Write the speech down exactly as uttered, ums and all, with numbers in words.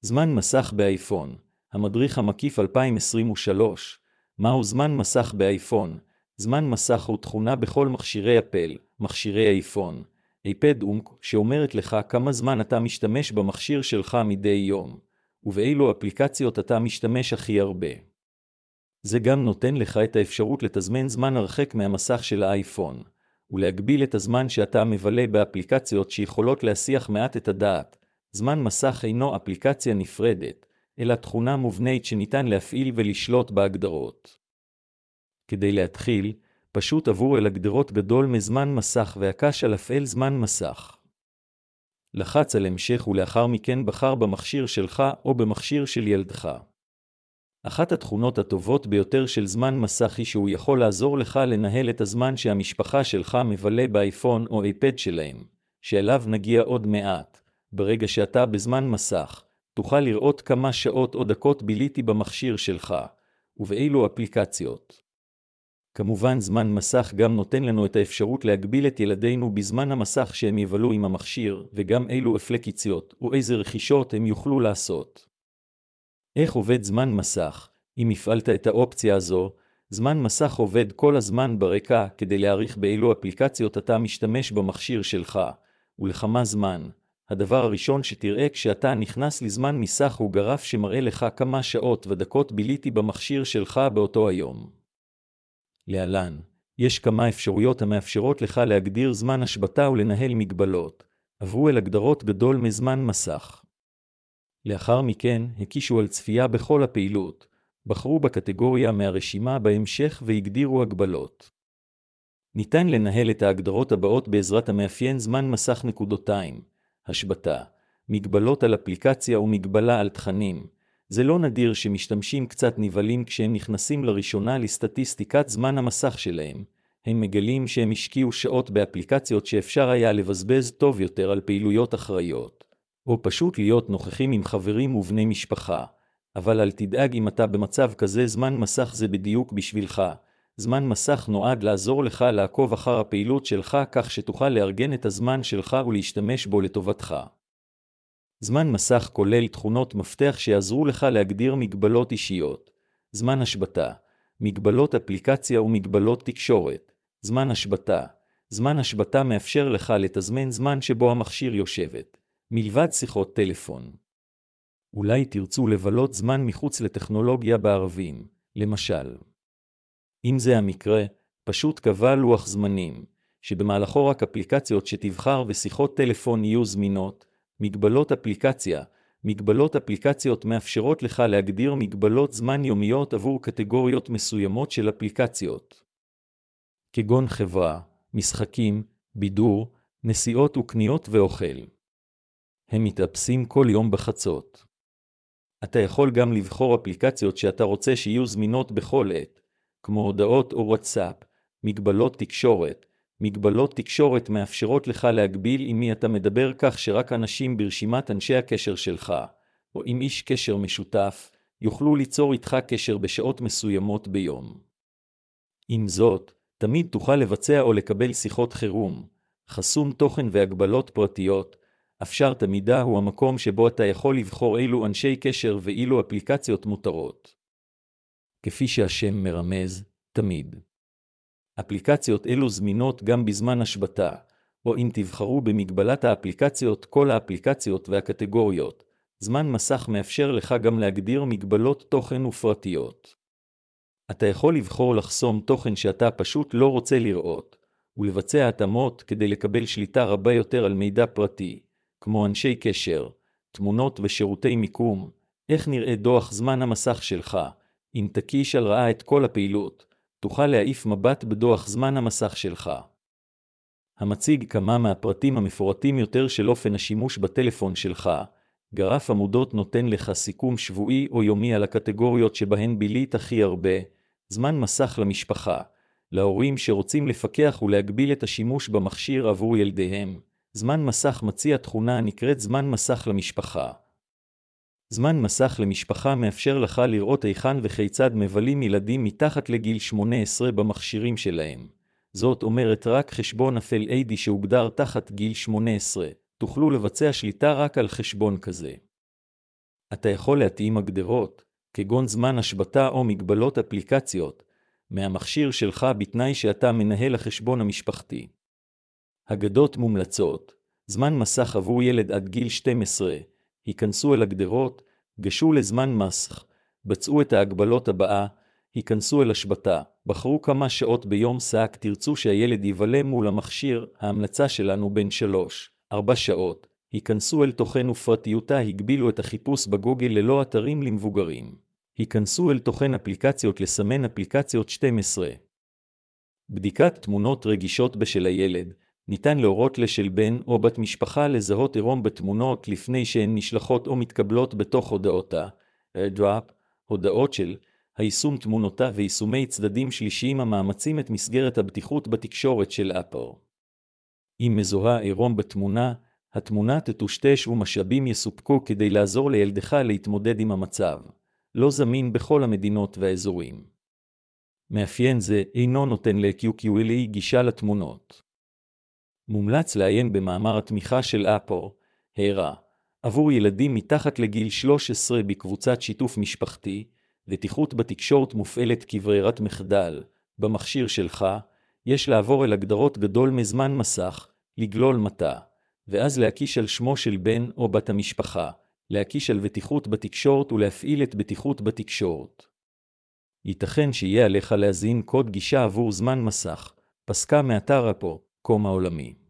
זמן מסך באייפון, המדריך המקיף אלפיים עשרים ושלוש. מהו זמן מסך באייפון? זמן מסך הוא תכונה בכל מכשירי אפל, מכשירי אייפון, אייפד ומק, שאומרת לך כמה זמן אתה משתמש במכשיר שלך מדי יום, ובאילו אפליקציות אתה משתמש הכי הרבה. זה גם נותן לך את האפשרות לתזמן זמן הרחק מהמסך של האייפון, ולהגביל את הזמן שאתה מבלה באפליקציות שיכולות להסיח מעט את הדעת. זמן מסך אינו אפליקציה נפרדת, אלא תכונה מובנית שניתן להפעיל ולשלוט בהגדרות. כדי להתחיל, פשוט עבור אל הגדרות גדול מזמן מסך והקש על הפעל זמן מסך. לחץ על המשך ולאחר מכן בחר במכשיר שלך או במכשיר של ילדך. אחת התכונות הטובות ביותר של זמן מסך היא שהוא יכול לעזור לך לנהל את הזמן שהמשפחה שלך מבלה באייפון או אייפד שלהם, שאליו נגיע עוד מעט. ברגע שאתה בזמן מסך, תוכל לראות כמה שעות או דקות ביליתי במכשיר שלך, ובאילו אפליקציות. כמובן זמן מסך גם נותן לנו את האפשרות להגביל את ילדינו בזמן המסך שהם יבלו עם המכשיר, וגם אילו אפליקציות או איזה רכישות הם יוכלו לעשות. איך עובד זמן מסך? אם הפעלת את האופציה הזו, זמן מסך עובד כל הזמן ברקע כדי להעריך באילו אפליקציות אתה משתמש במכשיר שלך, ולכמה זמן. הדבר הראשון שתראה כשאתה נכנס לזמן מסך הוא גרף שמראה לך כמה שעות ודקות ביליתי במכשיר שלך באותו היום. להלן, יש כמה אפשרויות המאפשרות לך להגדיר זמן השבתה ולנהל מגבלות. עברו אל הגדרות גדול מזמן מסך. לאחר מכן, הקישו על צפייה בכל הפעילות, בחרו בקטגוריה מהרשימה בהמשך והגדירו הגבלות. ניתן לנהל את ההגדרות הבאות בעזרת המאפיין זמן מסך נקודותיים. השבתה, מגבלות על אפליקציה ומגבלה על תכנים. זה לא נדיר שמשתמשים קצת נבלים כשהם נכנסים לראשונה לסטטיסטיקת זמן המסך שלהם. הם מגלים שהם השקיעו שעות באפליקציות שאפשר היה לבזבז טוב יותר על פעילויות אחראיות, או פשוט להיות נוכחים עם חברים ובני משפחה. אבל אל תדאג אם אתה במצב כזה, זמן מסך זה בדיוק בשבילך. זמן מסך נועד לעזור לך לעקוב אחר הפעילות שלך כך שתוכל לארגן את הזמן שלך ולהשתמש בו לטובתך. זמן מסך כולל תכונות מפתח שיעזרו לך להגדיר מגבלות אישיות. זמן השבתה, מגבלות אפליקציה ומגבלות תקשורת. זמן השבתה, זמן השבתה מאפשר לך לתזמן זמן שבו המכשיר יושבת, מלבד שיחות טלפון. אולי תרצו לבלות זמן מחוץ לטכנולוגיה בערבים, למשל. אם זה המקרה, פשוט קבע לוח זמנים, שבמהלכו רק אפליקציות שתבחר ושיחות טלפון יהיו זמינות. מגבלות אפליקציה, מגבלות אפליקציות מאפשרות לך להגדיר מגבלות זמן יומיות עבור קטגוריות מסוימות של אפליקציות. כגון חברה, משחקים, בידור, נסיעות וקניות ואוכל. הם מתאפסים כל יום בחצות. אתה יכול גם לבחור אפליקציות שאתה רוצה שיהיו זמינות בכל עת, כמו הודעות או וואטסאפ. מגבלות תקשורת, מגבלות תקשורת מאפשרות לך להגביל עם מי אתה מדבר כך שרק אנשים ברשימת אנשי הקשר שלך, או עם איש קשר משותף, יוכלו ליצור איתך קשר בשעות מסוימות ביום. עם זאת, תמיד תוכל לבצע או לקבל שיחות חירום, חסום תוכן והגבלות פרטיות. אפשרת מידע הוא המקום שבו אתה יכול לבחור אילו אנשי קשר ואילו אפליקציות מותרות. כפי שהשם מרמז, תמיד. אפליקציות אלו זמינות גם בזמן השבתה, או אם תבחרו במגבלת האפליקציות כל האפליקציות והקטגוריות. זמן מסך מאפשר לך גם להגדיר מגבלות תוכן ופרטיות. אתה יכול לבחור לחסום תוכן שאתה פשוט לא רוצה לראות, ולבצע התאמות כדי לקבל שליטה רבה יותר על מידע פרטי, כמו אנשי קשר, תמונות ושירותי מיקום. איך נראה דוח זמן המסך שלך? אם תקיש על ראה את כל הפעילות, תוכל להעיף מבט בדוח זמן המסך שלך, המציג כמה מהפרטים המפורטים יותר של אופן השימוש בטלפון שלך. גרף עמודות נותן לך סיכום שבועי או יומי על הקטגוריות שבהן בילית הכי הרבה. זמן מסך למשפחה, להורים שרוצים לפקח ולהגביל את השימוש במכשיר עבור ילדיהם. זמן מסך מציע תכונה הנקראת זמן מסך למשפחה. זמן מסך למשפחה מאפשר לך לראות היכן וכיצד מבלים ילדים מתחת לגיל שמונה עשרה במכשירים שלהם. זאת אומרת רק חשבון אפל איי די שהוגדר תחת גיל שמונה עשרה. תוכלו לבצע שליטה רק על חשבון כזה. אתה יכול להתאים הגדרות, כגון זמן השבתה או מגבלות אפליקציות, מהמכשיר שלך בתנאי שאתה מנהל החשבון המשפחתי. הגדות מומלצות, זמן מסך עבור ילד עד גיל שתים עשרה, היכנסו אל הגדרות, גשו לזמן מסך, בצעו את ההגבלות הבאה, היכנסו אל השבתה, בחרו כמה שעות ביום סעק תרצו שהילד יבלה מול המכשיר, ההמלצה שלנו בין שלוש, ארבע שעות, היכנסו אל תוכן ופרטיותה הגבילו את החיפוש בגוגל ללא אתרים למבוגרים. היכנסו אל תוכן אפליקציות לסמן אפליקציות שתים עשרה. בדיקת תמונות רגישות בשל הילד, ניתן להורות לשל בן או בת משפחה לזהות עירום בתמונות לפני שהן נשלחות או מתקבלות בתוך הודעותה, AirDrop, הודעות של היישום תמונותיו ויישומי צדדים שלישיים המאמצים את מסגרת הבטיחות בתקשורת של אפל. אם מזוהה עירום בתמונה, התמונה תטושטש ומשאבים יסופקו כדי לעזור לילדך להתמודד עם המצב. לא זמין בכל המדינות והאזורים. מאפיין זה אינו נותן ל-קיו קיו אל אי גישה לתמונות. מומלץ לעיין במאמר התמיכה של אפל, הערה, עבור ילדים מתחת לגיל שלוש עשרה בקבוצת שיתוף משפחתי, בטיחות בתקשורת מופעלת כברירת מחדל, במכשיר שלך, יש לעבור אל הגדרות גדול מזמן מסך, לגלול מטה, ואז להקיש על שמו של בן או בת המשפחה, להקיש על בטיחות בתקשורת ולהפעיל את בטיחות בתקשורת. ייתכן שיהיה עליך להזין קוד גישה עבור זמן מסך, פסקה מאתר אפל, קום העולמי.